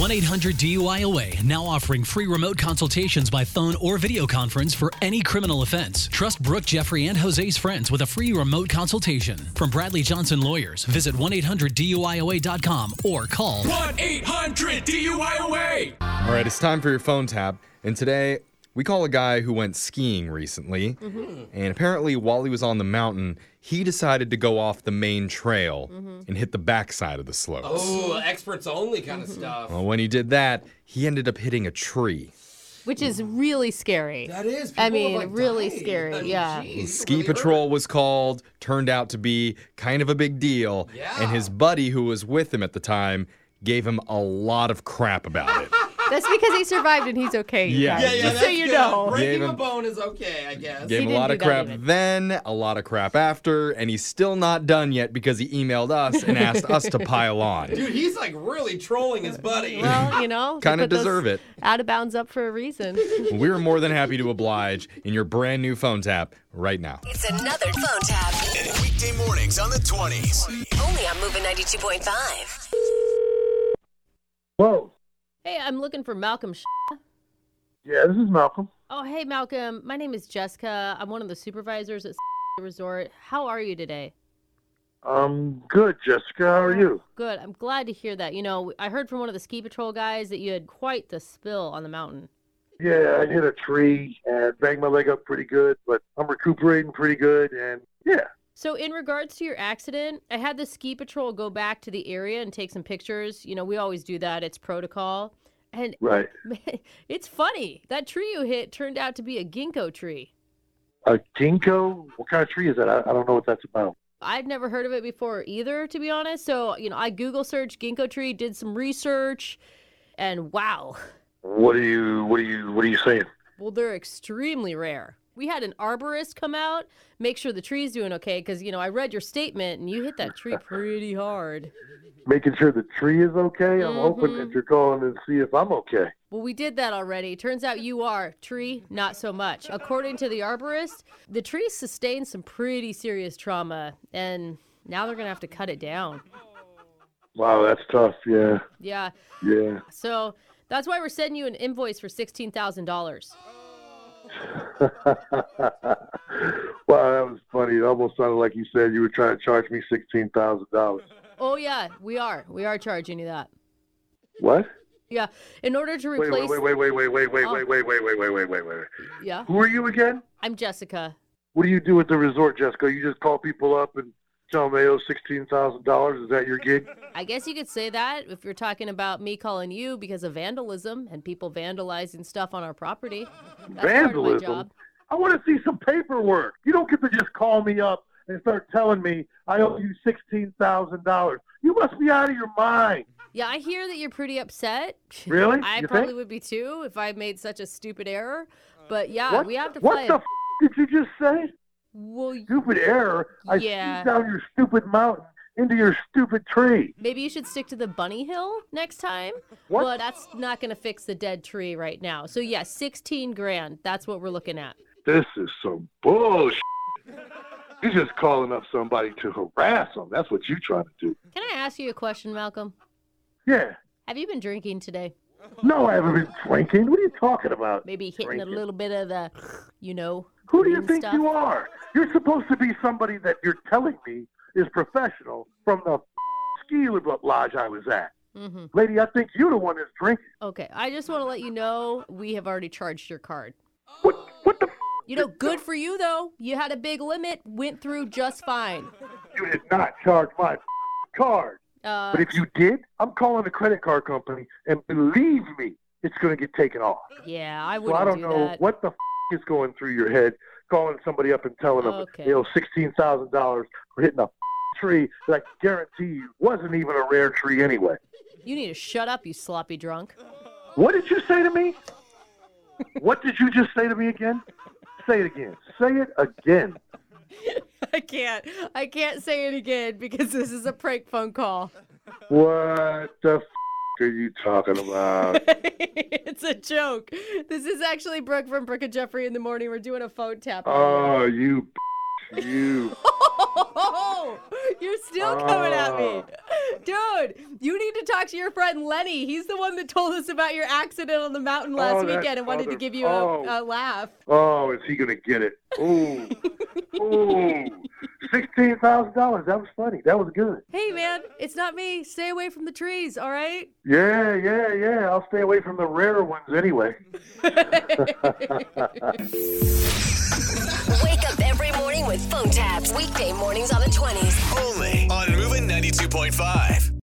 1-800-DUI-AWAY, now offering free remote consultations by phone or video conference for any criminal offense. Trust Brooke, Jeffrey, and Jose's friends with a free remote consultation. From Bradley Johnson Lawyers, visit 1-800-DUI-AWAY.com or call 1-800-DUI-AWAY. All right, it's time for your phone tap. And today, we call a guy who went skiing recently. And apparently, while he was on the mountain, he decided to go off the main trail and hit the backside of the slopes. Oh, experts only kind of stuff. Well, when he did that, he ended up hitting a tree. Which is really scary. That is. I People mean, have, like, really died. scary, I mean, yeah. geez, Ski really patrol was called, turned out to be kind of a big deal. Yeah. And his buddy who was with him at the time gave him a lot of crap about it. That's because he survived and he's okay. you Yeah. guys. Yeah, Just so that's you good. know. Gave Breaking him- a bone is okay, I guess. Gave him a didn't lot do of that crap even. then, a lot of crap after, and he's still not done yet because he emailed us and asked us to pile on. Dude, he's like really trolling his buddy. Well, you know. Kind they of put those deserve it. Out of bounds up for a reason. We're more than happy to oblige in your brand new phone tap right now. It's another phone tap. Weekday mornings on the 20s. Only on Moving 92.5. Whoa. Hey, I'm looking for Malcolm. Yeah, this is Malcolm. Oh, hey, Malcolm. My name is Jessica. I'm one of the supervisors at Resort. How are you today? Good, Jessica. How are you? Good. I'm glad to hear that. You know, I heard from one of the ski patrol guys that you had quite the spill on the mountain. Yeah, I hit a tree and banged my leg up pretty good, but I'm recuperating pretty good, and yeah. So in regards to your accident, I had the ski patrol go back to the area and take some pictures. You know, we always do that. It's protocol. And Right. it's funny. That tree you hit turned out to be a ginkgo tree. A ginkgo? What kind of tree is that? I don't know what that's about. I'd never heard of it before either, to be honest. So, you know, I Google searched ginkgo tree, did some research, and wow. What are you saying? Well, they're extremely rare. We had an arborist come out, make sure the tree's doing okay, because, you know, I read your statement, and you hit that tree pretty hard. Making sure the tree is okay? I'm hoping that you're calling to see if I'm okay. Well, we did that already. Turns out you are. Tree, not so much. According to the arborist, the tree sustained some pretty serious trauma, and now they're going to have to cut it down. Wow, that's tough. Yeah. Yeah. Yeah. So that's why we're sending you an invoice for $16,000. Wow, that was funny. It almost sounded like you said you were trying to charge me $16,000. Oh, yeah, we are. We are charging you that. What? Yeah. In order to Wait, replace... wait. Yeah. Who are you again? I'm Jessica. What do you do at the resort, Jessica? You just call people up and tell them they owe $16,000? Is that your gig? I guess you could say that if you're talking about me calling you because of vandalism and people vandalizing stuff on our property. That's part of my Vandalism? job. I want to see some paperwork. You don't get to just call me up and start telling me I owe you $16,000. You must be out of your mind. Yeah, I hear that you're pretty upset. Really? I You probably think? would be too if I made such a stupid error. But yeah, What? we have to What play. the did you just say? Well, Stupid error. I Yeah. skied down your stupid mountain into your stupid tree. maybe you should stick to the bunny hill next time. What? Well, that's not going to fix the dead tree right now. So yeah, 16 grand. That's what we're looking at. This is some bullshit. You're just calling up somebody to harass them. That's what you're trying to do. Can I ask you a question, Malcolm? Yeah. Have you been drinking today? No, I haven't been drinking. What are you talking about? Maybe hitting Drinking. a little bit of the, you know, Who do you green think stuff? you are? You're supposed to be somebody that you're telling me is professional from the ski lodge I was at. Mm-hmm. Lady, I think you're the one that's drinking. Okay, I just want to let you know we have already charged your card. What the You know, good for you, though. You had a big limit, went through just fine. You did not charge my card. But if you did, I'm calling the credit card company, and believe me, it's going to get taken off. Yeah, I So wouldn't I don't do know that. what the is going through your head, calling somebody up and telling them Okay. they owe $16,000 for hitting a tree that I guarantee you wasn't even a rare tree anyway. You need to shut up, you sloppy drunk. What did you say to me? What did you just say to me again? Say it again. Say it again. I can't say it again because this is a prank phone call. What the are you talking about? It's a joke. This is actually Brooke from Brooke and Jeffrey in the morning. We're doing a phone tap. Oh, you. You're still coming at me. Dude, you need to talk to your friend Lenny. He's the one that told us about your accident on the mountain last weekend and wanted to give you a laugh. Oh, is he going to get it? Ooh. Ooh. $16,000. That was funny. That was good. Hey, man, it's not me. Stay away from the trees, all right? Yeah. I'll stay away from the rare ones anyway. Wake up every morning with phone taps. Weekday mornings on the 20s. Only on Moving 92.5.